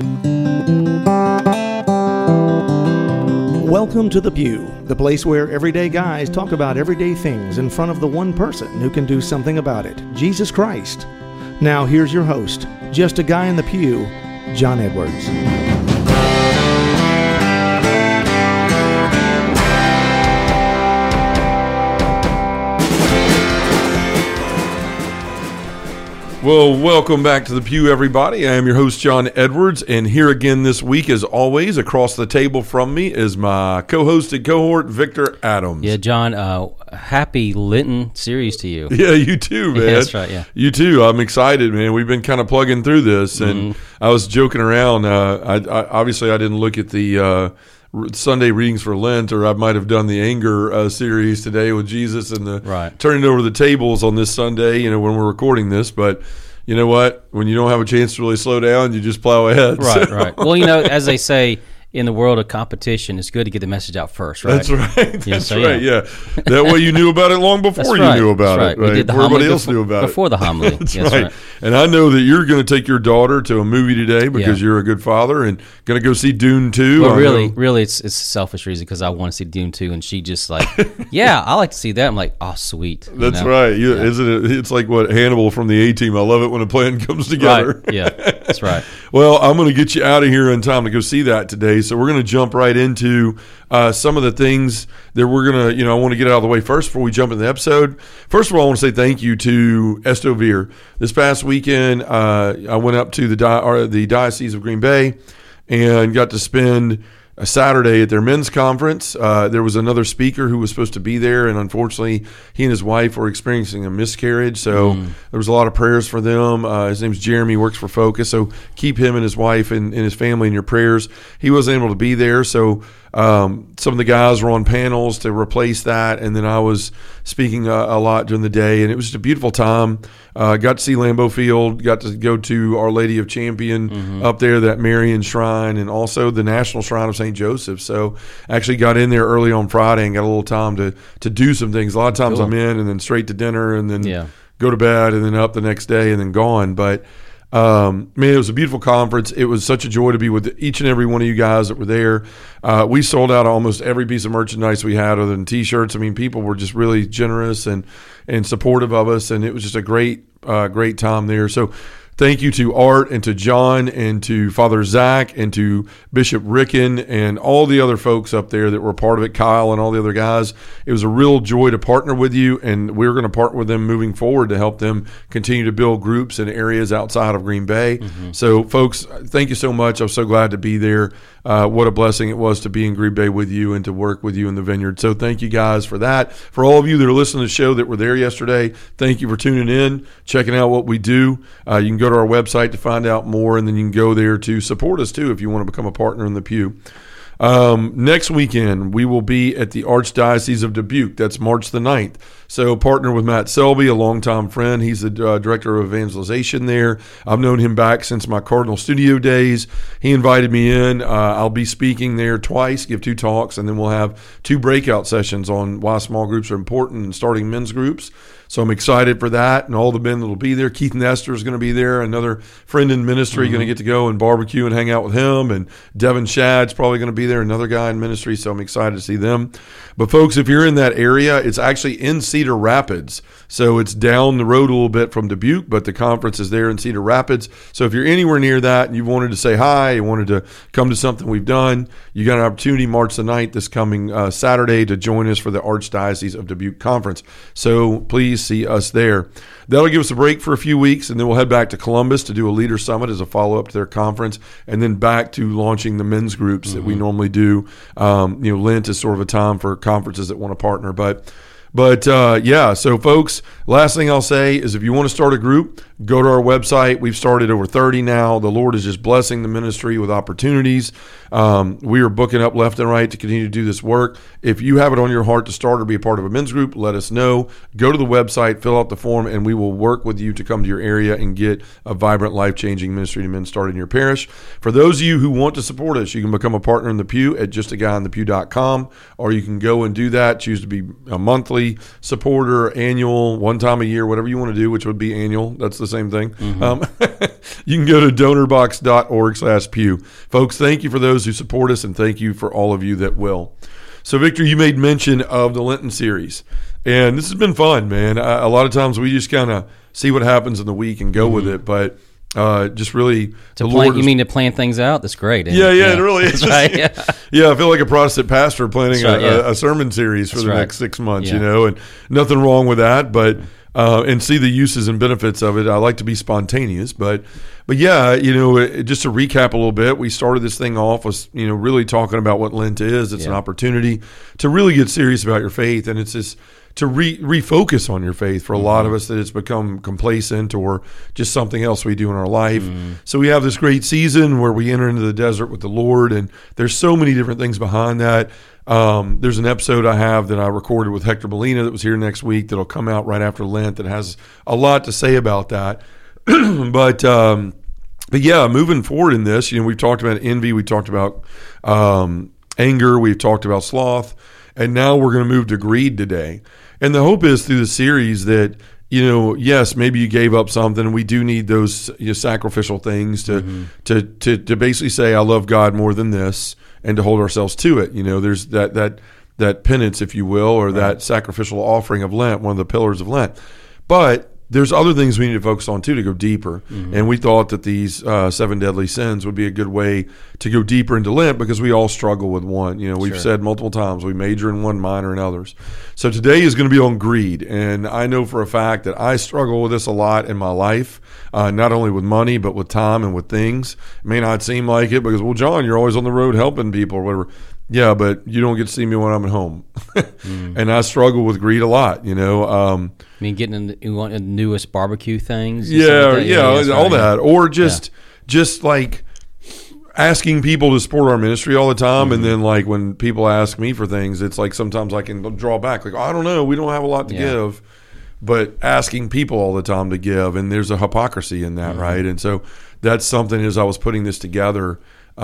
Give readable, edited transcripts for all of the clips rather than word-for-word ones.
Welcome to The Pew, the place where everyday guys talk about everyday things in front of the one person who can do something about it, Jesus Christ. Now here's your host, just a guy in the pew, John Edwards. Well, welcome back to The Pew, everybody. I am your host, John Edwards, and here again this week, as always, across the table from me is my co-host and cohort, Victor Adams. Yeah, John, happy Lenten series to you. Yeah, you too, man. Yeah, that's right, yeah. You too. I'm excited, man. We've been kind of plugging through this, and I was joking around. I obviously, I didn't look at the Sunday readings for Lent, or I might have done the anger series today with Jesus and the turning over the tables on this Sunday, when we're recording this. But you know what? When you don't have a chance to really slow down, you just plow ahead. Right. Well, as they say, in the world of competition, it's good to get the message out first, right? That's right. That's right. Yeah. That way you knew about it long before you knew about it. Right. We did the before homily everybody else knew about it. Before the homily. That's right. And I know that you're going to take your daughter to a movie today because you're a good father and going to go see Dune 2. Well, really, it's a selfish reason because I want to see Dune 2, and she just like, yeah, I like to see that. I'm like, oh, sweet. That's right. Isn't it? It's like what Hannibal from the A-Team. I love it when a plan comes together. Right. Yeah, that's right. Well, I'm going to get you out of here in time to go see that today. So we're going to jump right into some of the things that we're going to, I want to get out of the way first before we jump into the episode. First of all, I want to say thank you to Estovere. This past weekend, I went up to the Diocese of Green Bay and got to spend a Saturday at their men's conference. There was another speaker who was supposed to be there, and unfortunately, he and his wife were experiencing a miscarriage. So there was a lot of prayers for them. His name's Jeremy, works for Focus. So keep him and his wife and his family in your prayers. He wasn't able to be there, so some of the guys were on panels to replace that, and then I was speaking a lot during the day, and it was just a beautiful time. Got to see Lambeau Field, got to go to Our Lady of Champion up there, that Marian Shrine, and also the National Shrine of St. Joseph. So actually got in there early on Friday and got a little time to do some things. A lot of times I'm in and then straight to dinner and then go to bed and then up the next day and then gone. But man, it was a beautiful conference. It was such a joy to be with each and every one of you guys that were there. We sold out almost every piece of merchandise we had other than T-shirts. I mean, people were just really generous and supportive of us, and it was just a great time there. So thank you to Art and to John and to Father Zach and to Bishop Ricken and all the other folks up there that were part of it, Kyle and all the other guys. It was a real joy to partner with you, and we're going to partner with them moving forward to help them continue to build groups in areas outside of Green Bay. So, folks, thank you so much. I'm so glad to be there. What a blessing it was to be in Green Bay with you and to work with you in the vineyard. So thank you guys for that. For all of you that are listening to the show that were there yesterday, thank you for tuning in, checking out what we do. You can go to our website to find out more, and then you can go there to support us too if you want to become a partner in the pew. Next weekend, we will be at the Archdiocese of Dubuque. That's March the 9th. So partner with Matt Selby, a longtime friend. He's the director of evangelization there. I've known him back since my Cardinal Studio days. He invited me in. I'll be speaking there twice, give 2 talks, and then we'll have 2 breakout sessions on why small groups are important and starting men's groups. So I'm excited for that, and all the men that will be there. Keith Nestor is going to be there, another friend in ministry, going to get to go and barbecue and hang out with him. And Devin Shad's probably going to be there, another guy in ministry, so I'm excited to see them. But folks, if you're in that area, it's actually in Cedar Rapids. So it's down the road a little bit from Dubuque, but the conference is there in Cedar Rapids. So if you're anywhere near that and you wanted to say hi, you wanted to come to something we've done, you got an opportunity March the 9th this coming Saturday to join us for the Archdiocese of Dubuque Conference. So please see us there. That'll give us a break for a few weeks, and then we'll head back to Columbus to do a leader summit as a follow-up to their conference, and then back to launching the men's groups that we normally do. Lent is sort of a time for conferences that want to partner, But so folks, last thing I'll say is if you want to start a group, go to our website. We've started over 30 now. The Lord is just blessing the ministry with opportunities. We are booking up left and right to continue to do this work. If you have it on your heart to start or be a part of a men's group, let us know. Go to the website, fill out the form, and we will work with you to come to your area and get a vibrant, life-changing ministry to men started in your parish. For those of you who want to support us, you can become a partner in the pew at justaguyinthepew.com, or you can go and do that, choose to be a monthly supporter, annual, one time a year, whatever you want to do, which would be annual. That's the same thing. You can go to donorbox.org/pew. Folks, thank you for those who support us, and thank you for all of you that will. So, Victor, you made mention of the Lenten series, and this has been fun, man. A lot of times we just kind of see what happens in the week and go with it, but just really to plan things out? That's great. Yeah, it really is. Right. Yeah, I feel like a Protestant pastor planning a sermon series for the next 6 months, and nothing wrong with that, but and see the uses and benefits of it. I like to be spontaneous, but yeah, just to recap a little bit, we started this thing off with really talking about what Lent is. It's an opportunity to really get serious about your faith, and it's this to refocus on your faith for a lot of us that it's become complacent or just something else we do in our life. So we have this great season where we enter into the desert with the Lord, and there's so many different things behind that. There's an episode I have that I recorded with Hector Molina that was here next week that'll come out right after Lent that has a lot to say about that. But yeah, moving forward in this, we've talked about envy, we talked about anger, we've talked about sloth, and now we're going to move to greed today. And the hope is through the series that, yes, maybe you gave up something. We do need those sacrificial things to basically say, I love God more than this, and to hold ourselves to it. There's that penance, if you will, or that sacrificial offering of Lent, one of the pillars of Lent. But there's other things we need to focus on too to go deeper. And we thought that these 7 deadly sins would be a good way to go deeper into Lent because we all struggle with one. We've said multiple times we major in one, minor in others. So today is going to be on greed, and I know for a fact that I struggle with this a lot in my life, not only with money but with time and with things. It may not seem like it because, well, John, you're always on the road helping people or whatever. Yeah, but you don't get to see me when I'm at home. And I struggle with greed a lot, getting in the newest barbecue things? All that. Or just like asking people to support our ministry all the time. And then like when people ask me for things, it's like sometimes I can draw back. Like, I don't know, we don't have a lot to give. But asking people all the time to give, and there's a hypocrisy in that, right? And so that's something as I was putting this together,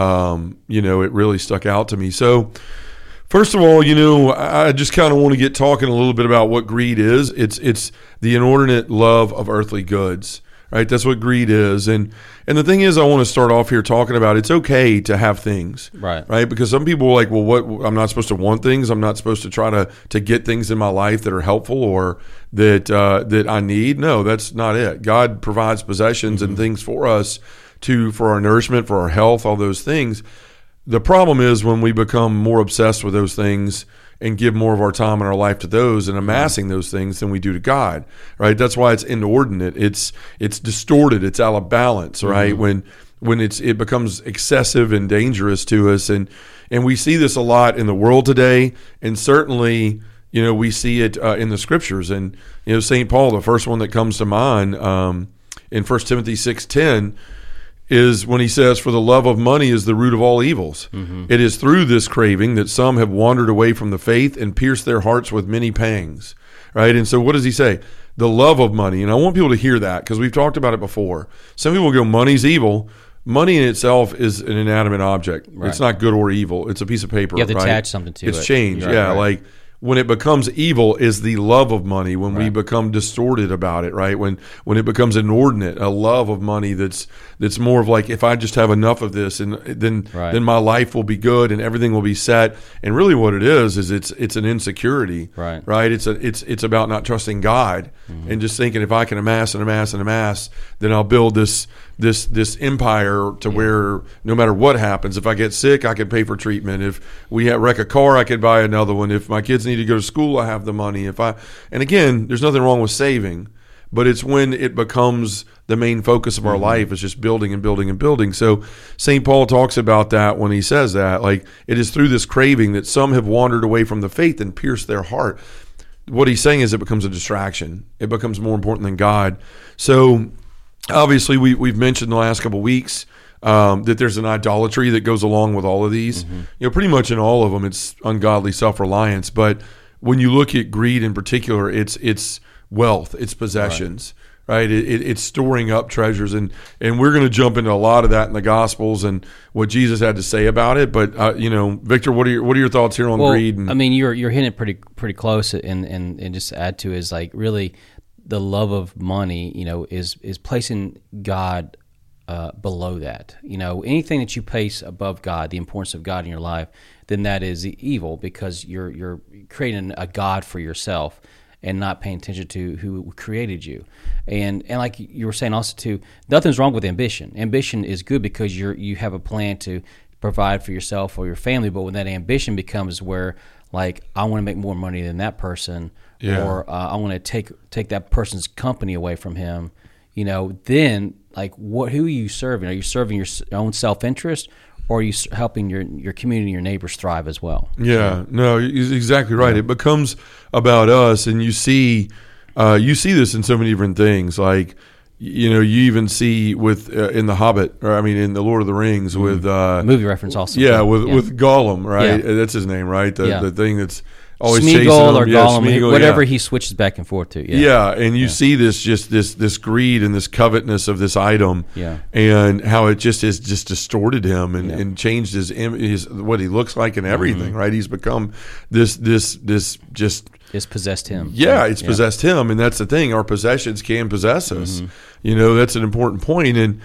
it really stuck out to me. So first of all, I just kind of want to get talking a little bit about what greed is. It's the inordinate love of earthly goods, right? That's what greed is. And the thing is, I want to start off here talking about it's okay to have things, right? Because some people are like, well, what? I'm not supposed to want things. I'm not supposed to try to get things in my life that are helpful or that I need. No, that's not it. God provides possessions and things for us for our nourishment, for our health, all those things. The problem is when we become more obsessed with those things and give more of our time and our life to those and amassing those things than we do to God, right? That's why it's inordinate. It's distorted. It's out of balance, right? When it becomes excessive and dangerous to us, and we see this a lot in the world today, and certainly we see it in the scriptures. And St. Paul, the first one that comes to mind in 1 Timothy 6:10. is when he says, for the love of money is the root of all evils. It is through this craving that some have wandered away from the faith and pierced their hearts with many pangs, right? And so what does he say? The love of money. And I want people to hear that because we've talked about it before. Some people go, money's evil. Money in itself is an inanimate object. Right. It's not good or evil. It's a piece of paper. You have to attach something to it. It's change. Right. Like when it becomes evil is the love of money, when we become distorted about it, right? When it becomes inordinate, a love of money that's more of like, if I just have enough of this, and then my life will be good and everything will be set. And really what it is it's an insecurity, right? It's about not trusting God and just thinking if I can amass and amass and amass, then I'll build this empire to where no matter what happens, if I get sick, I can pay for treatment. If we wreck a car, I could buy another one. If my kids need to go to school, I have the money. And again, there's nothing wrong with saving, but it's when it becomes the main focus of our life is just building and building and building. So St. Paul talks about that when he says that, like it is through this craving that some have wandered away from the faith and pierced their heart. What he's saying is it becomes a distraction. It becomes more important than God. So obviously, we've mentioned in the last couple of weeks that there's an idolatry that goes along with all of these. Pretty much in all of them, it's ungodly self-reliance. But when you look at greed in particular, it's wealth, it's possessions, right? It's storing up treasures, and we're going to jump into a lot of that in the Gospels and what Jesus had to say about it. But Victor, what are your thoughts here on greed? I mean, you're hitting it pretty close, and just to add to is like really. the love of money, is placing God below that. Anything that you place above God, the importance of God in your life, then that is evil, because you're creating a God for yourself and not paying attention to who created you. And like you were saying also too, nothing's wrong with ambition. Ambition is good because you have a plan to provide for yourself or your family, but when that ambition becomes where, like, I want to make more money than that person, or I want to take that person's company away from him, then, like, who are you serving? Are you serving your own self-interest, or are you helping your community, your neighbors thrive as well? Yeah, no, you're exactly right. It becomes about us, and you see this in so many different things. Like, you even see with in the Hobbit, or in the Lord of the Rings, with movie reference also. Yeah, with Gollum, right? Yeah. That's his name, right? The thing that's always chasing him. Or Gollum, Smeagol, whatever he switches back and forth to. Yeah, and you see this greed and this covetousness of this item, and how it just has just distorted him and changed his what he looks like and everything. Right? He's become this just. It's possessed him. Yeah, it's possessed him, and that's the thing. Our possessions can possess us. That's an important point. And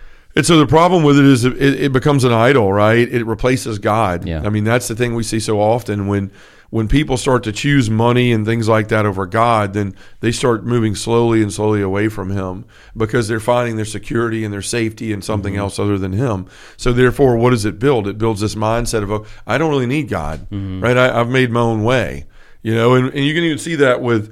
so the problem with it is it becomes an idol, right? It replaces God. Yeah. That's the thing we see so often when people start to choose money and things like that over God, then they start moving slowly and slowly away from Him, because they're finding their security and their safety in something else other than Him. So therefore, what does it build? It builds this mindset of, I don't really need God, right? I've made my own way. And you can even see that with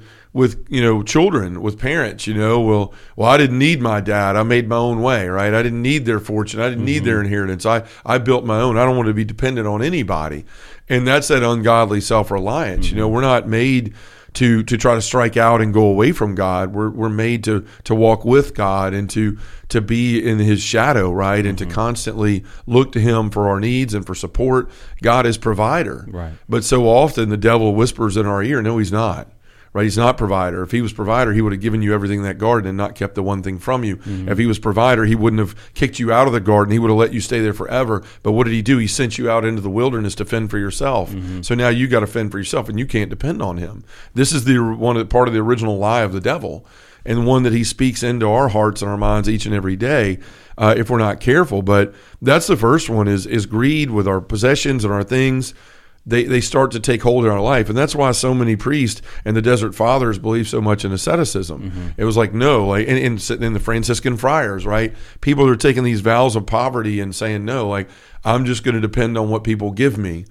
children, with parents. Well, I didn't need my dad. I made my own way, right? I didn't need their fortune. I didn't need their inheritance. I built my own. I don't want to be dependent on anybody. And that's that ungodly self-reliance. We're not made to try to strike out and go away from God. We're made to walk with God and to be in His shadow, right? And to constantly look to Him for our needs and for support. God is provider. Right. But so often the devil whispers in our ear, no, He's not. Right? He's not provider. If He was provider, He would have given you everything in that garden and not kept the one thing from you. If He was provider, He wouldn't have kicked you out of the garden. He would have let you stay there forever. But what did He do? He sent you out into the wilderness to fend for yourself. So now you got to fend for yourself, and you can't depend on Him. This is part of the original lie of the devil, and one that he speaks into our hearts and our minds each and every day if we're not careful. But that's the first one, is greed with our possessions and our things. They start to take hold in our life. And that's why so many priests and the Desert Fathers believe so much in asceticism. It was like, no, like in the Franciscan friars, right? People are taking these vows of poverty and saying, no, like, I'm just going to depend on what people give me.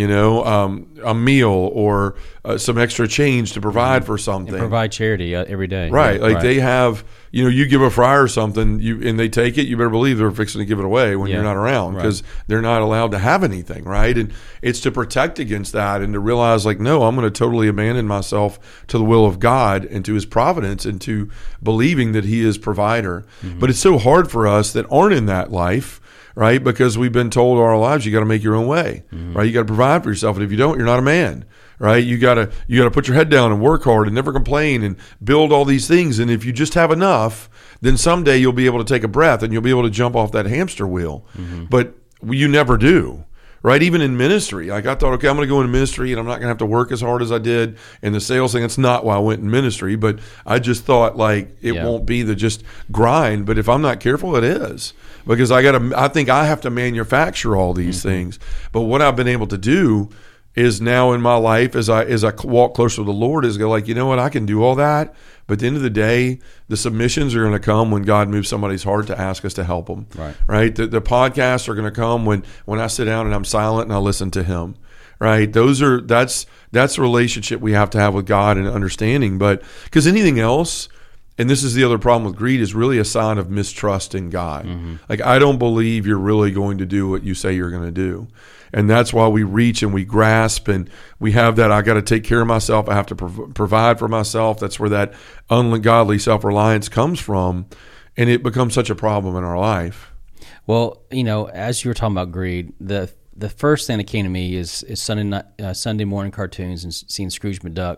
A meal or some extra change to provide for something. And provide charity every day. Right. They have, you give a friar something and they take it, you better believe they're fixing to give it away when you're not around, because they're not allowed to have anything, right? And it's to protect against that and to realize, like, no, I'm going to totally abandon myself to the will of God and to His providence and to believing that He is provider. But it's so hard for us that aren't in that life, right? Because we've been told all our lives, you got to make your own way, right? You got to provide for yourself, and if you don't, you're not a man, right? You got to put your head down and work hard and never complain and build all these things. And if you just have enough, then someday you'll be able to take a breath and you'll be able to jump off that hamster wheel. But you never do. Right, even in ministry, like I thought, okay, I'm going to go into ministry and I'm not going to have to work as hard as I did in the sales thing. That's not why I went in ministry, but I just thought, like, it won't be the just grind. But if I'm not careful, it is, because I think I have to manufacture all these things. But what I've been able to do is now in my life, as I walk closer to the Lord, is go, like, you know what, I can do all that. But at the end of the day, the submissions are going to come when God moves somebody's heart to ask us to help them. Right? The podcasts are going to come when I sit down and I'm silent and I listen to Him. Right? That's the relationship we have to have with God and understanding. But because anything else, and this is the other problem with greed, is really a sign of mistrust in God. Like, I don't believe you're really going to do what you say you're going to do. And that's why we reach and we grasp and we have that, I got to take care of myself. I have to provide for myself. That's where that ungodly self-reliance comes from. And it becomes such a problem in our life. Well, as you were talking about greed, the first thing that came to me is Sunday morning cartoons and seeing Scrooge McDuck,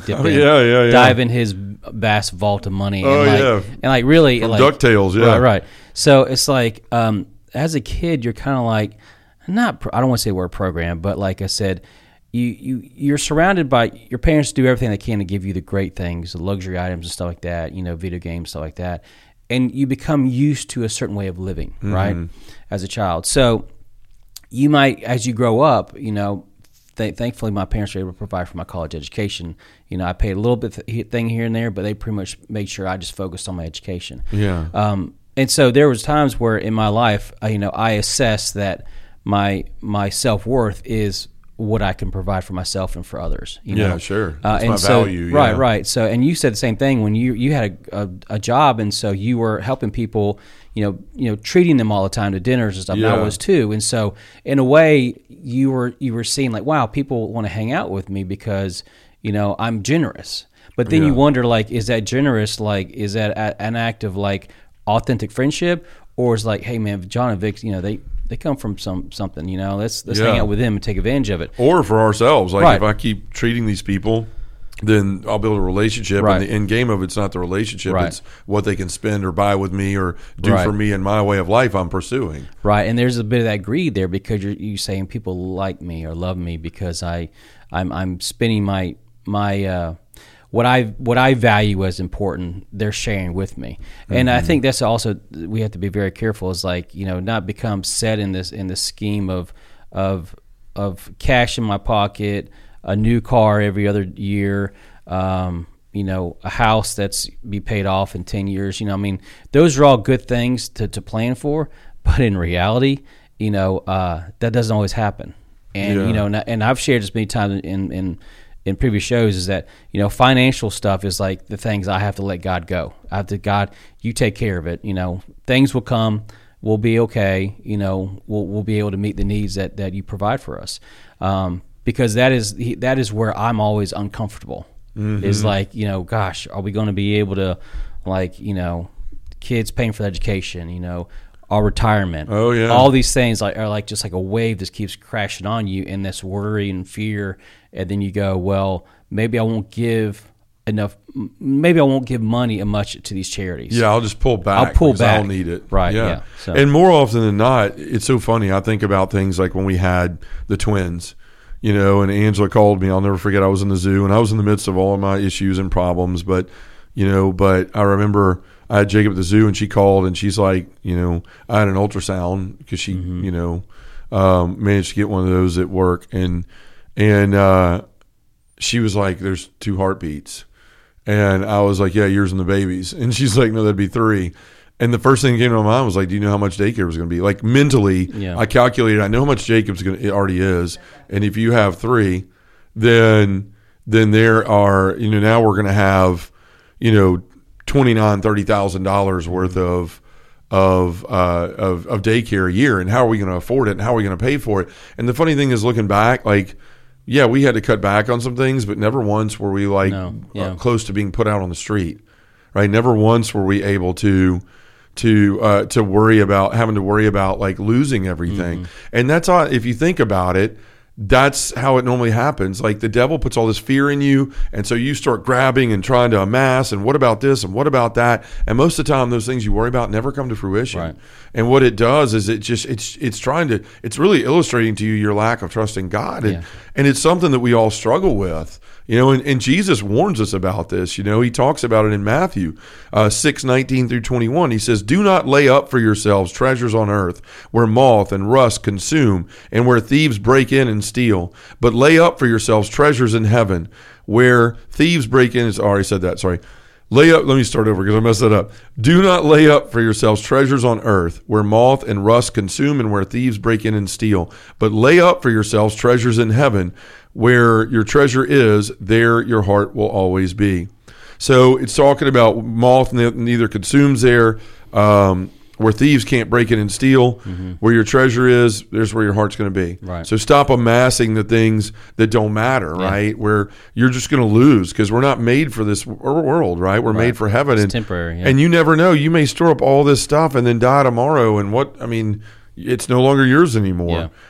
dive in his vast vault of money. And really. From DuckTales, yeah. Right. So it's like, as a kid, you're kind of like, I don't want to say we're a program, but like I said, you're surrounded by your parents do everything they can to give you the great things, the luxury items and stuff like that, video games, stuff like that, and you become used to a certain way of living, right, as a child. So you might, as you grow up, thankfully my parents were able to provide for my college education. I paid a little bit thing here and there, but they pretty much made sure I just focused on my education. Yeah. And so there was times where in my life, I assessed that my self-worth is what I can provide for myself and for others. Yeah, sure. That's and my so, value. Yeah. Right. So, and you said the same thing when you had a job, and so you were helping people, treating them all the time to dinners and stuff. Yeah. And I was too. And so, in a way, you were seeing like, wow, people want to hang out with me because I'm generous. But then you wonder, like, is that generous? Like, is that an act of like authentic friendship, or is like, hey man, John and Vic, they come from something, let's hang out with them and take advantage of it. Or for ourselves, like Right. if I keep treating these people, then I'll build a relationship, Right. and the end game of it's not the relationship, Right. it's what they can spend or buy with me or do Right. for me in my way of life I'm pursuing. Right, and there's a bit of that greed there because you're saying people like me or love me because I'm spending my what I value as important, they're sharing with me. And I think that's also, we have to be very careful, is like, not become set in this scheme of cash in my pocket, a new car every other year, a house that's be paid off in 10 years. Those are all good things to plan for, but in reality, that doesn't always happen. And, Yeah. and I've shared this many times in previous shows, is that financial stuff is like the things I have to let God go. I have to, God, you take care of it. Things will come. We'll be okay. We'll be able to meet the needs that you provide for us. Because that is where I'm always uncomfortable. Mm-hmm. Is like, gosh, are we going to be able to, like, kids paying for their education, our retirement. Oh, yeah. All these things are like just like a wave that keeps crashing on you, and this worry and fear. And then you go, well, maybe I won't give enough. Maybe I won't give money much to these charities. Yeah, I'll just pull back. I'll pull because back. I'll need it. Right, yeah. So- And more often than not, it's so funny. I think about things like when we had the twins, and Angela called me. I'll never forget. I was in the zoo, and I was in the midst of all of my issues and problems. But I remember I had Jacob at the zoo, and she called, and she's like, I had an ultrasound because she, managed to get one of those at work, and she was like, "There's 2 heartbeats," and I was like, "Yeah, yours and the baby's," and she's like, "No, that'd be 3." And the first thing that came to my mind was like, "Do you know how much daycare was going to be?" Like mentally, Yeah. I calculated. I know how much Jacob's going. It already is, and if you have 3, then there are now we're going to have $29,000-$30,000 worth of daycare a year, and how are we going to afford it, and how are we going to pay for it? And the funny thing is, looking back, like, yeah, we had to cut back on some things, but never once were we like close to being put out on the street, right? Never once were we able to worry about having to worry about like losing everything. And that's all, if you think about it, that's how it normally happens. Like the devil puts all this fear in you, and so you start grabbing and trying to amass, and what about this and what about that? And most of the time those things you worry about never come to fruition. Right. And what it does is it's really illustrating to you your lack of trust in God. And it's something that we all struggle with. And Jesus warns us about this. He talks about it in Matthew 6:19-21. He says, "Do not lay up for yourselves treasures on earth, where moth and rust consume, and where thieves break in and steal. But lay up for yourselves treasures in heaven, where thieves break in." I already said that. Sorry. Lay up. Let me start over because I messed that up. "Do not lay up for yourselves treasures on earth, where moth and rust consume, and where thieves break in and steal. But lay up for yourselves treasures in heaven, where your treasure is, there your heart will always be." So it's talking about moth neither consumes there, where thieves can't break in and steal. Where your treasure is, there's where your heart's going to be. Right. So stop amassing the things that don't matter, right? Where you're just going to lose, because we're not made for this world, right? We're made for heaven. It's temporary. Yeah. And you never know. You may store up all this stuff and then die tomorrow. And it's no longer yours anymore,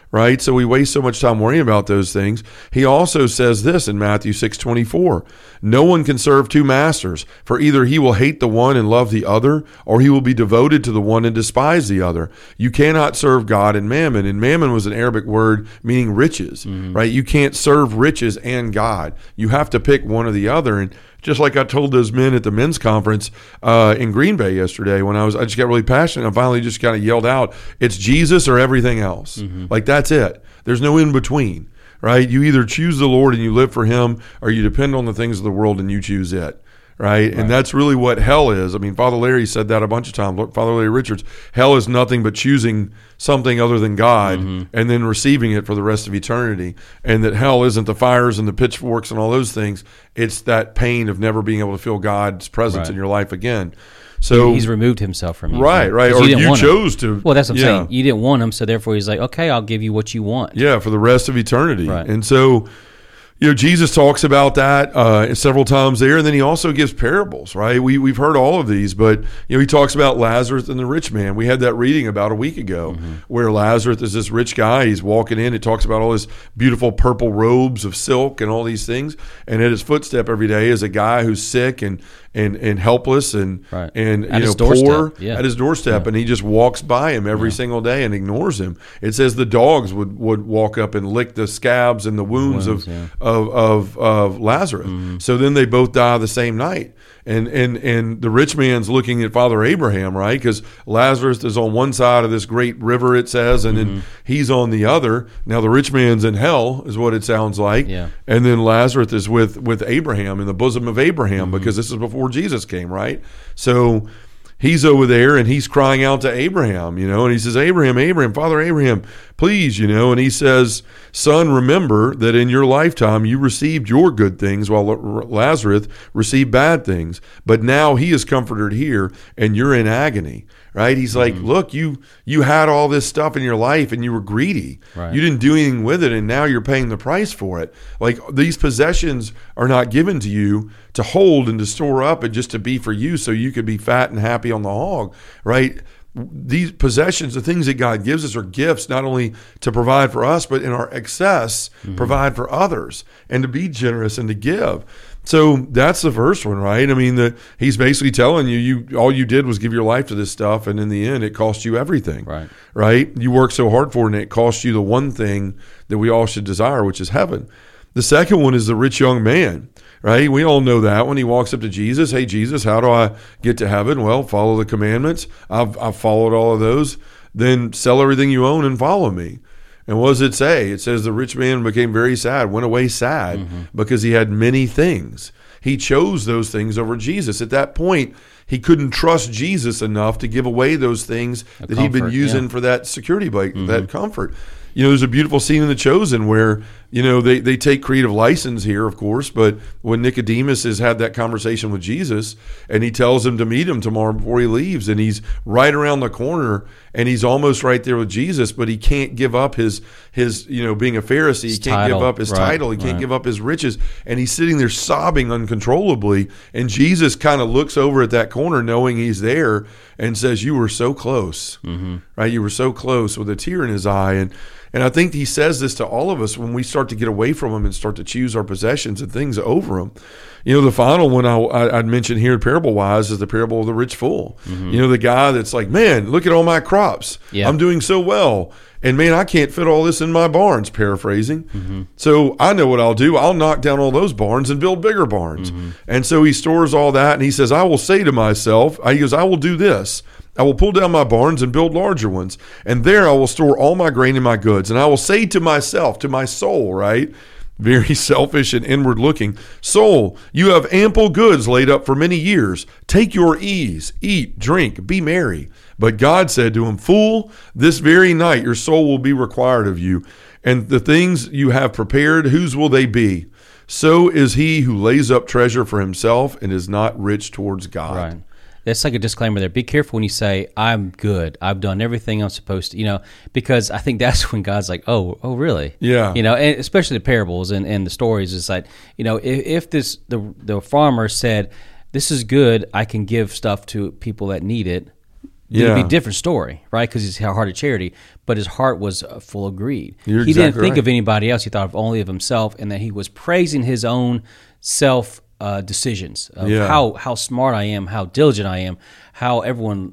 right? So we waste so much time worrying about those things. He also says this in Matthew 6:24, no one can serve two masters, for either he will hate the one and love the other, or he will be devoted to the one and despise the other. You cannot serve God and mammon. And mammon was an Arabic word meaning riches, right? You can't serve riches and God. You have to pick one or the other. And just like I told those men at the men's conference in Green Bay yesterday, when I just got really passionate, I finally just kind of yelled out, it's Jesus or everything else. Like, that's it. There's no in between, right? You either choose the Lord and you live for him, or you depend on the things of the world and you choose it. Right? And that's really what hell is. I mean, Father Larry said that a bunch of times. Father Larry Richards, hell is nothing but choosing something other than God and then receiving it for the rest of eternity. And that hell isn't the fires and the pitchforks and all those things. It's that pain of never being able to feel God's presence in your life again. So he's removed himself from you. Right. Or you chose to. Well, that's what I'm saying. You didn't want him, so therefore he's like, okay, I'll give you what you want. Yeah, for the rest of eternity. Right. And so, Jesus talks about that several times there, and then he also gives parables, right? We've heard all of these, but he talks about Lazarus and the rich man. We had that reading about a week ago where Lazarus is this rich guy. He's walking in. It talks about all his beautiful purple robes of silk and all these things, and at his footstep every day is a guy who's sick and helpless and poor at his doorstep, and he just walks by him every single day and ignores him. It says the dogs would walk up and lick the scabs and the wounds of Lazarus. So then they both die the same night. And the rich man's looking at Father Abraham, right? Because Lazarus is on one side of this great river, it says, and then he's on the other. Now the rich man's in hell, is what it sounds like. Yeah. And then Lazarus is with Abraham in the bosom of Abraham, because this is before Jesus came, right? So he's over there and he's crying out to Abraham, and he says, Abraham, Father Abraham, please, and he says, son, remember that in your lifetime you received your good things while Lazarus received bad things, but now he is comforted here and you're in agony, right? He's like, look, you had all this stuff in your life and you were greedy. Right. You didn't do anything with it, and now you're paying the price for it. Like, these possessions are not given to you to hold and to store up and just to be for you so you could be fat and happy on the hog, right? These possessions, the things that God gives us, are gifts not only to provide for us, but in our excess, provide for others and to be generous and to give. So that's the first one, right? I mean, he's basically telling you all you did was give your life to this stuff, and in the end, it cost you everything, right? You worked so hard for it, and it cost you the one thing that we all should desire, which is heaven. The second one is the rich young man, right? We all know that when he walks up to Jesus, hey, Jesus, how do I get to heaven? Well, follow the commandments. I've followed all of those. Then sell everything you own and follow me. And what does it say? It says the rich man became very sad, went away sad because he had many things. He chose those things over Jesus. At that point, he couldn't trust Jesus enough to give away those things that he'd been using for that security blanket, that comfort. There's a beautiful scene in The Chosen where, they take creative license here, of course, but when Nicodemus has had that conversation with Jesus and he tells him to meet him tomorrow before he leaves, and he's right around the corner and he's almost right there with Jesus, but he can't give up his being a Pharisee. He can't give up his title. He can't give up his riches. And he's sitting there sobbing uncontrollably. And Jesus kind of looks over at that corner knowing he's there and says, you were so close, right? You were so close, with a tear in his eye. And I think he says this to all of us when we start to get away from him and start to choose our possessions and things over them. The final one I'd mention here, parable-wise, is the parable of the rich fool. The guy that's like, man, look at all my crops. Yeah. I'm doing so well. And man, I can't fit all this in my barns, paraphrasing. So I know what I'll do. I'll knock down all those barns and build bigger barns. And so he stores all that, and he says, I will say to myself, I will do this. I will pull down my barns and build larger ones. And there I will store all my grain and my goods. And I will say to myself, to my soul, right? Very selfish and inward looking. Soul, you have ample goods laid up for many years. Take your ease, eat, drink, be merry. But God said to him, fool, this very night your soul will be required of you. And the things you have prepared, whose will they be? So is he who lays up treasure for himself and is not rich towards God. Right. That's like a disclaimer there. Be careful when you say, I'm good. I've done everything I'm supposed to, because I think that's when God's like, oh, really? Yeah. And especially the parables and the stories. It's like, if the farmer said, this is good, I can give stuff to people that need it, It'd be Yeah. a different story, right? Because he's hard-hearted charity, but his heart was full of greed. You're He didn't exactly think right. of anybody else. He thought only of himself, and that he was praising his own self decisions of Yeah. how smart I am, how diligent I am, how everyone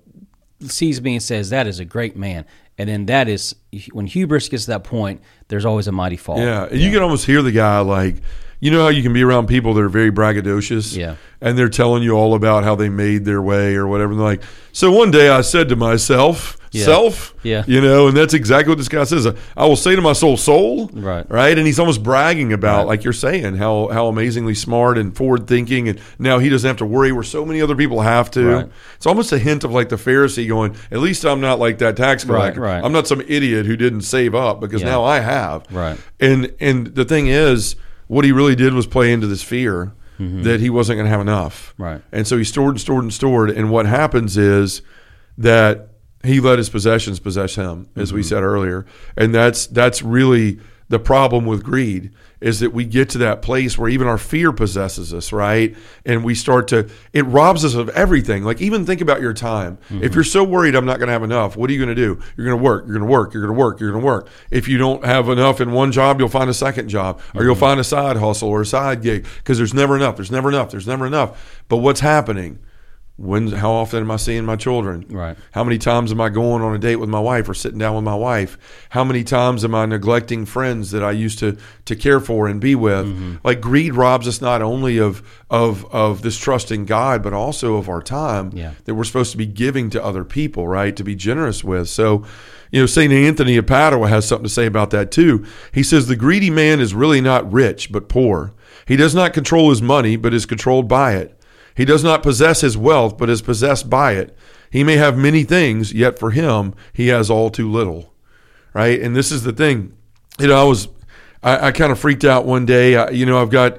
sees me and says that is a great man. And then that is when hubris gets to that point. There's always a mighty fall. Yeah, and you can almost hear the guy like, you know how you can be around people that are very braggadocious, Yeah. and they're telling you all about how they made their way or whatever. And they're like, so one day I said to myself, Yeah. self, Yeah. and that's exactly what this guy says. I will say to my soul, Right. and he's almost bragging about, Right. like you're saying, how amazingly smart and forward thinking, and now he doesn't have to worry where so many other people have to. Right. It's almost a hint of like the Pharisee going, at least I'm not like that tax collector. Right. I'm not some idiot who didn't save up because Yeah. now I have. Right. And the thing is, what he really did was play into this fear that he wasn't going to have enough. Right. And so he stored and stored and stored. And what happens is that he let his possessions possess him, as we said earlier. And that's really the problem with greed, is that we get to that place where even our fear possesses us, right? And we start to, it robs us of everything. Like, even think about your time. If you're so worried I'm not going to have enough, what are you going to do? You're going to work, you're going to work, you're going to work, you're going to work. If you don't have enough in one job, you'll find a second job, or you'll find a side hustle or a side gig, because there's never enough, there's never enough, there's never enough. But what's happening? How often am I seeing my children? Right. How many times am I going on a date with my wife or sitting down with my wife? How many times am I neglecting friends that I used to care for and be with? Like, greed robs us not only of this trust in God, but also of our time that we're supposed to be giving to other people, right? To be generous with. So, St. Anthony of Padua has something to say about that too. He says, the greedy man is really not rich, but poor. He does not control his money, but is controlled by it. He does not possess his wealth, but is possessed by it. He may have many things, yet for him, he has all too little. Right? And this is the thing. I kind of freaked out one day. I've got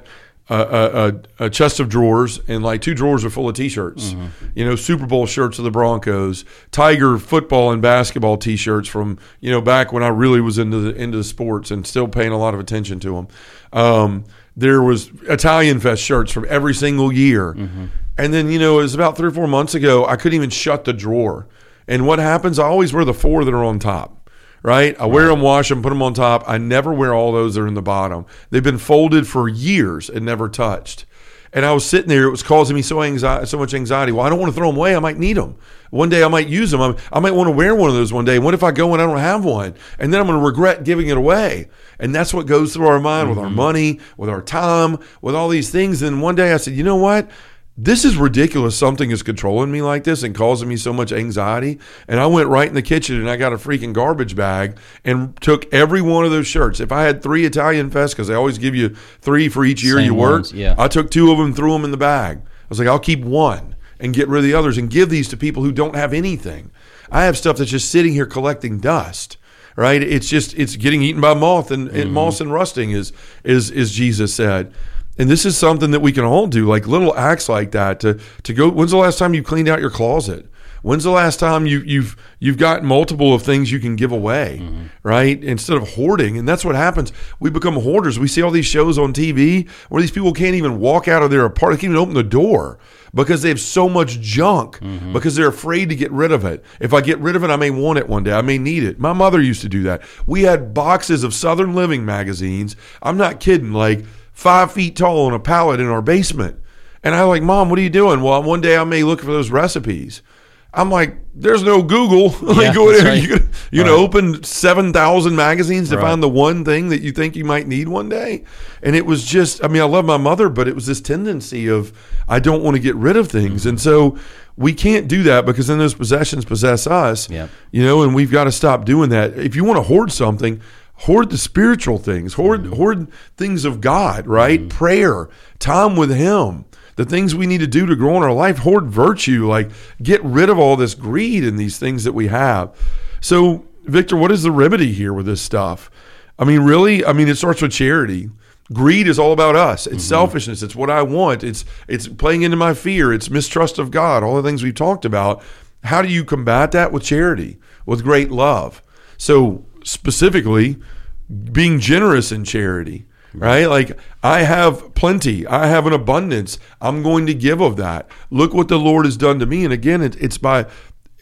a chest of drawers, and like 2 drawers are full of T-shirts. Super Bowl shirts of the Broncos, Tiger football and basketball T-shirts from back when I really was into the sports and still paying a lot of attention to them. There was Italian Fest shirts from every single year. And then, it was about 3 or 4 months ago, I couldn't even shut the drawer. And what happens, I always wear the 4 that are on top, right? I wear them, wash them, put them on top. I never wear all those that are in the bottom. They've been folded for years and never touched. And I was sitting there, it was causing me so much anxiety. Well, I don't want to throw them away. I might need them. One day I might use them. I might want to wear one of those one day. What if I go and I don't have one? And then I'm going to regret giving it away. And that's what goes through our mind with our money, with our time, with all these things. And one day I said, you know what? This is ridiculous. Something is controlling me like this and causing me so much anxiety. And I went right in the kitchen and I got a freaking garbage bag and took every one of those shirts. If I had 3 Italian Fest, because they always give you 3 for each year Same you work, ones, yeah. I took 2 of them, threw them in the bag. I was like, I'll keep 1 and get rid of the others and give these to people who don't have anything. I have stuff that's just sitting here collecting dust. Right? It's getting eaten by moth and moss and rusting, as Jesus said. And this is something that we can all do, like little acts like that. To go. When's the last time you cleaned out your closet? When's the last time you've got multiple of things you can give away, right? Instead of hoarding. And that's what happens. We become hoarders. We see all these shows on TV where these people can't even walk out of their apartment, they can't even open the door because they have so much junk because they're afraid to get rid of it. If I get rid of it, I may want it one day. I may need it. My mother used to do that. We had boxes of Southern Living magazines. I'm not kidding, like 5 feet tall on a pallet in our basement. And I was like, Mom, what are you doing? Well, one day I may look for those recipes. I'm like, there's no Google. Like, whatever. Right. You're going to open 7,000 magazines to Right. find the one thing that you think you might need one day. And it was just, I love my mother, but it was this tendency of, I don't want to get rid of things. And so we can't do that because then those possessions possess us, Yep. and we've got to stop doing that. If you want to hoard something, hoard the spiritual things, hoard things of God, right? Prayer, time with Him. The things we need to do to grow in our life, hoard virtue, like get rid of all this greed and these things that we have. So, Victor, what is the remedy here with this stuff? Really, it starts with charity. Greed is all about us. It's selfishness. It's what I want. It's playing into my fear. It's mistrust of God, all the things we've talked about. How do you combat that? With charity, with great love. So, specifically, being generous in charity. Right? Like, I have plenty. I have an abundance. I'm going to give of that. Look what the Lord has done to me. And again, it's by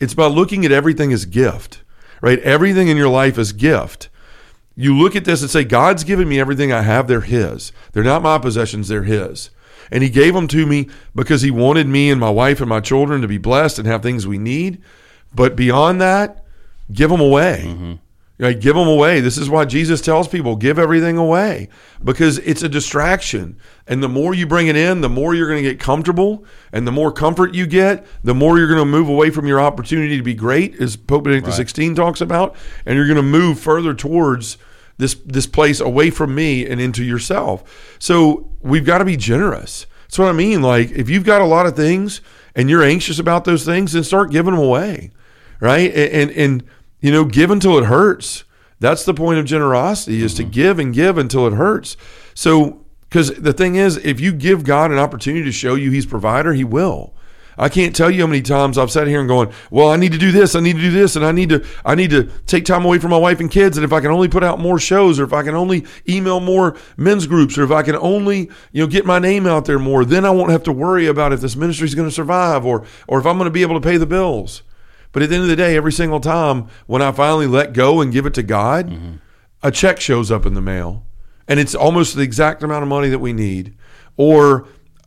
It's about looking at everything as gift, right? Everything in your life is gift. You look at this and say, God's given me everything I have. They're his. They're not my possessions. They're his. And he gave them to me because he wanted me and my wife and my children to be blessed and have things we need. But beyond that, give them away. Mm-hmm. Right? Give them away. This is why Jesus tells people, give everything away, because it's a distraction. And the more you bring it in, the more you're going to get comfortable. And the more comfort you get, the more you're going to move away from your opportunity to be great, as Pope Benedict XVI talks about. And you're going to move further towards this place away from me and into yourself. So we've got to be generous. That's what I mean. Like, if you've got a lot of things and you're anxious about those things, then start giving them away, right? And you know, give until it hurts. That's the point of generosity, is to give and give until it hurts. So, because the thing is, if you give God an opportunity to show you he's provider, he will. I can't tell you how many times I've sat here and going, well, I need to do this, and I need to take time away from my wife and kids, and if I can only put out more shows, or if I can only email more men's groups, or if I can only, get my name out there more, then I won't have to worry about if this ministry is going to survive, or if I'm going to be able to pay the bills. But at the end of the day, every single time when I finally let go and give it to God, a check shows up in the mail, and it's almost the exact amount of money that we need. Or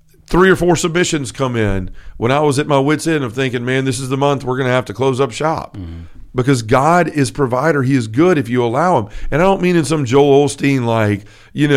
3 or 4 submissions come in when I was at my wit's end of thinking, man, this is the month we're going to have to close up shop. Because God is provider. He is good if you allow him. And I don't mean in some Joel Osteen like,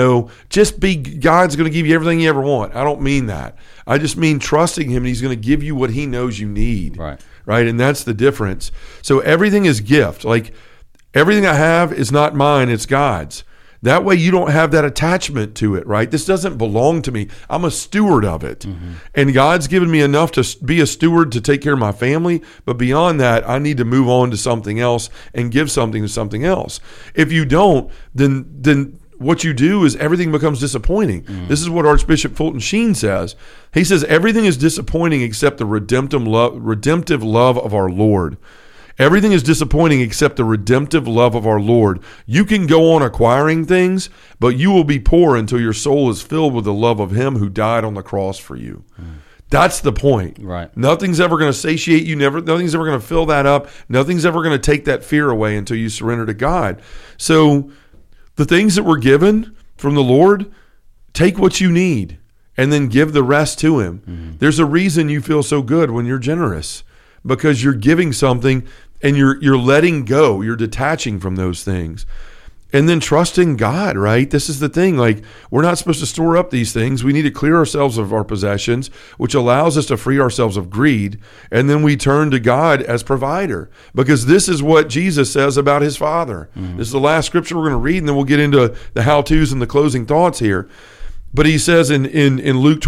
just be, God's going to give you everything you ever want. I don't mean that. I just mean trusting him, and he's going to give you what he knows you need. Right? And that's the difference. So everything is gift. Like, everything I have is not mine, it's God's. That way you don't have that attachment to it, right? This doesn't belong to me. I'm a steward of it. And God's given me enough to be a steward to take care of my family. But beyond that, I need to move on to something else and give something to something else. If you don't, then what you do is everything becomes disappointing. This is what Archbishop Fulton Sheen says. He says, everything is disappointing except the redemptive love of our Lord. Everything is disappointing except the redemptive love of our Lord. You can go on acquiring things, but you will be poor until your soul is filled with the love of him who died on the cross for you. That's the point. Right. Nothing's ever going to satiate you. Nothing's ever going to fill that up. Nothing's ever going to take that fear away until you surrender to God. So the things that we're given from the Lord, take what you need and then give the rest to him. There's a reason you feel so good when you're generous, because you're giving something and you're letting go. You're detaching from those things. And then trusting God, right? This is the thing. Like, we're not supposed to store up these things. We need to clear ourselves of our possessions, which allows us to free ourselves of greed. And then we turn to God as provider, because this is what Jesus says about his Father. This is the last scripture we're going to read, and then we'll get into the how-tos and the closing thoughts here. But he says in Luke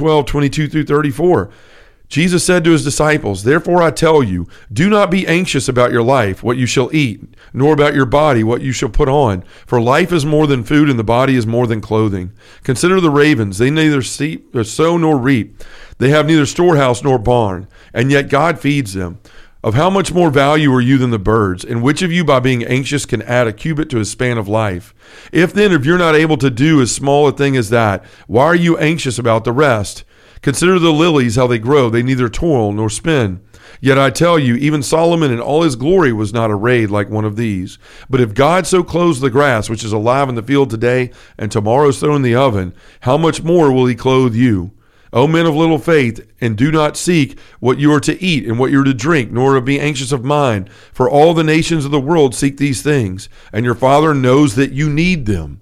12:22-34, Jesus said to his disciples, therefore I tell you, do not be anxious about your life, what you shall eat, nor about your body, what you shall put on. For life is more than food, and the body is more than clothing. Consider the ravens. They neither sow nor reap. They have neither storehouse nor barn, and yet God feeds them. Of how much more value are you than the birds? And which of you, by being anxious, can add a cubit to his span of life? If you're not able to do as small a thing as that, why are you anxious about the rest? Consider the lilies, how they grow. They neither toil nor spin. Yet I tell you, even Solomon in all his glory was not arrayed like one of these. But if God so clothes the grass, which is alive in the field today, and tomorrow is thrown in the oven, how much more will he clothe you? O men of little faith, and do not seek what you are to eat and what you are to drink, nor to be anxious of mind. For all the nations of the world seek these things, and your Father knows that you need them.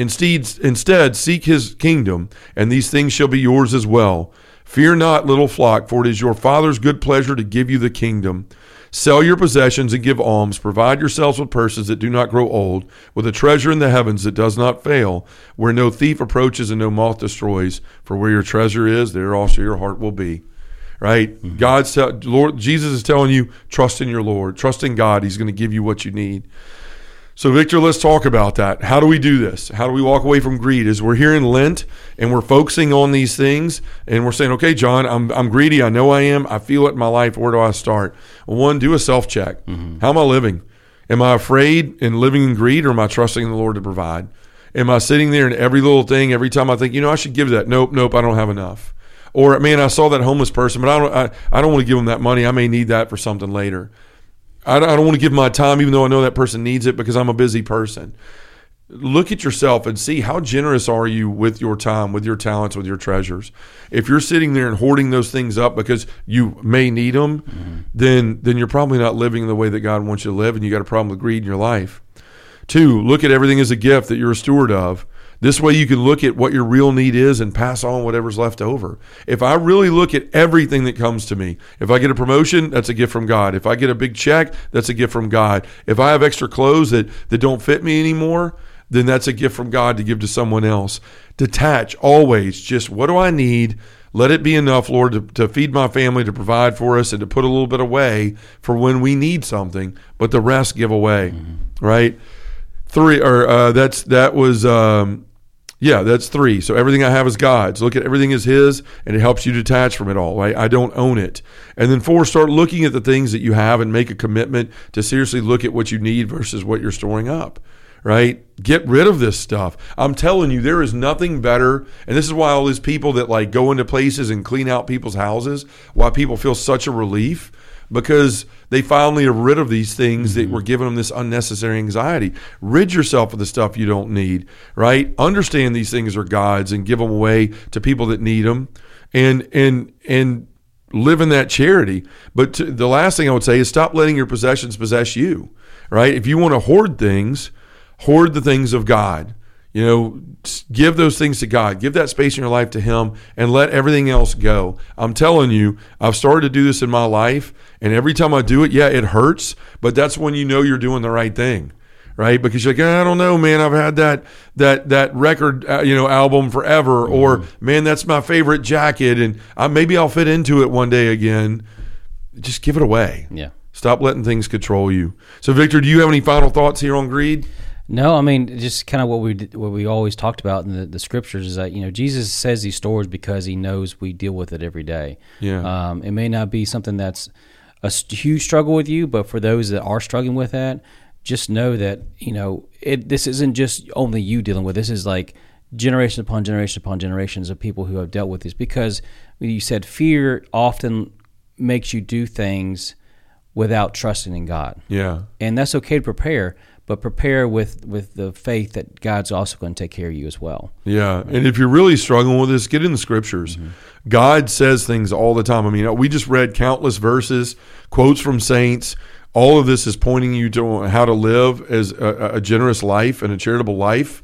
Instead, seek his kingdom, and these things shall be yours as well. Fear not, little flock, for it is your Father's good pleasure to give you the kingdom. Sell your possessions and give alms. Provide yourselves with purses that do not grow old, with a treasure in the heavens that does not fail, where no thief approaches and no moth destroys. For where your treasure is, there also your heart will be. Right? Jesus is telling you, trust in your Lord. Trust in God. He's going to give you what you need. So, Victor, let's talk about that. How do we do this? How do we walk away from greed? As we're here in Lent and we're focusing on these things and we're saying, okay, John, I'm greedy. I know I am. I feel it in my life. Where do I start? Well, one, do a self-check. How am I living? Am I afraid and living in greed, or am I trusting in the Lord to provide? Am I sitting there in every little thing, every time I think, I should give that? Nope, I don't have enough. Or, man, I saw that homeless person, but I don't want to give them that money. I may need that for something later. I don't want to give my time, even though I know that person needs it, because I'm a busy person. Look at yourself and see how generous are you with your time, with your talents, with your treasures. If you're sitting there and hoarding those things up because you may need them, then you're probably not living the way that God wants you to live, and you got a problem with greed in your life. 2, look at everything as a gift that you're a steward of. This way you can look at what your real need is and pass on whatever's left over. If I really look at everything that comes to me, if I get a promotion, that's a gift from God. If I get a big check, that's a gift from God. If I have extra clothes that don't fit me anymore, then that's a gift from God to give to someone else. Detach always. Just, what do I need? Let it be enough, Lord, to feed my family, to provide for us, and to put a little bit away for when we need something, but the rest give away, right? 3, or that's 3. So everything I have is God's. Look at everything as His, and it helps you detach from it all, right? I don't own it. And then 4, start looking at the things that you have and make a commitment to seriously look at what you need versus what you're storing up. Right? Get rid of this stuff. I'm telling you, there is nothing better. And this is why all these people that like go into places and clean out people's houses, why people feel such a relief, because they finally are rid of these things that were giving them this unnecessary anxiety. Rid yourself of the stuff you don't need, right? Understand these things are God's and give them away to people that need them, and live in that charity. But the last thing I would say is stop letting your possessions possess you, right? If you want to hoard things, hoard the things of God. You know, give those things to God. Give that space in your life to Him, and let everything else go. I'm telling you, I've started to do this in my life, and every time I do it, it hurts, but that's when you know you're doing the right thing, right? Because you're like, I don't know, man, I've had that record, album forever, or man, that's my favorite jacket, and maybe I'll fit into it one day again. Just give it away. Yeah. Stop letting things control you. So, Victor, do you have any final thoughts here on greed? No, I mean, just kind of what we always talked about in the scriptures is that, Jesus says these stories because He knows we deal with it every day. Yeah. It may not be something that's a huge struggle with you, but for those that are struggling with that, just know that, this isn't just only you dealing with this. Is like generation upon generation upon generations of people who have dealt with this, because you said fear often makes you do things without trusting in God. Yeah. And that's okay to prepare, but prepare with the faith that God's also going to take care of you as well. Yeah, and if you're really struggling with this, get in the scriptures. God says things all the time. I mean, we just read countless verses, quotes from saints. All of this is pointing you to how to live as a generous life and a charitable life.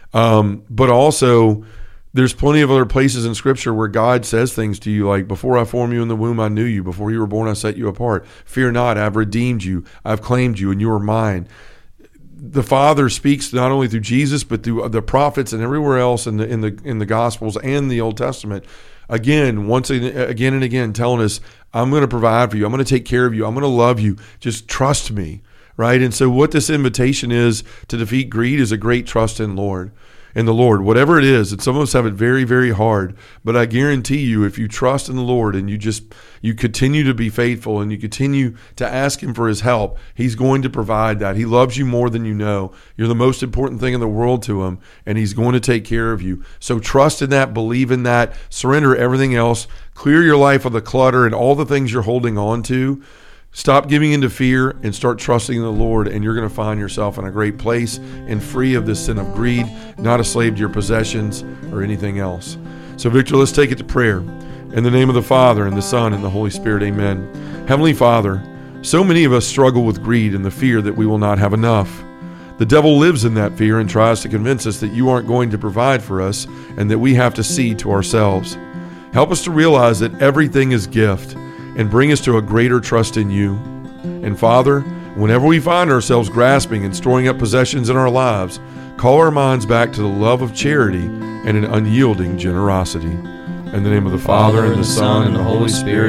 But also, there's plenty of other places in Scripture where God says things to you like, before I formed you in the womb, I knew you. Before you were born, I set you apart. Fear not, I've redeemed you. I've claimed you, and you are mine. The Father speaks not only through Jesus, but through the prophets and everywhere else in the Gospels and the Old Testament. Again and again, telling us, I'm going to provide for you. I'm going to take care of you. I'm going to love you. Just trust me, right? And so what this invitation is to defeat greed is a great trust in the Lord, whatever it is. And some of us have it very, very hard, but I guarantee you, if you trust in the Lord and you continue to be faithful and you continue to ask Him for His help, He's going to provide that. He loves you more than you know. You're the most important thing in the world to Him, and He's going to take care of you. So trust in that, believe in that, surrender everything else, clear your life of the clutter and all the things you're holding on to. Stop giving into fear and start trusting in the Lord, and you're going to find yourself in a great place and free of this sin of greed, not a slave to your possessions or anything else. So, Victor, let's take it to prayer. In the name of the Father, and the Son, and the Holy Spirit, amen. Heavenly Father, so many of us struggle with greed and the fear that we will not have enough. The devil lives in that fear and tries to convince us that you aren't going to provide for us and that we have to cede to ourselves. Help us to realize that everything is gift, and bring us to a greater trust in you. And Father, whenever we find ourselves grasping and storing up possessions in our lives, call our minds back to the love of charity and an unyielding generosity. In the name of the Father, and the Son, and the Holy Spirit,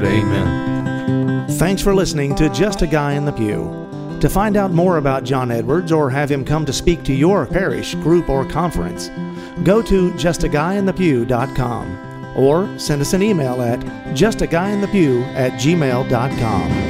amen. Thanks for listening to Just a Guy in the Pew. To find out more about John Edwards or have him come to speak to your parish, group, or conference, go to justaguyinthepew.com. or send us an email at justaguyinthepew@gmail.com.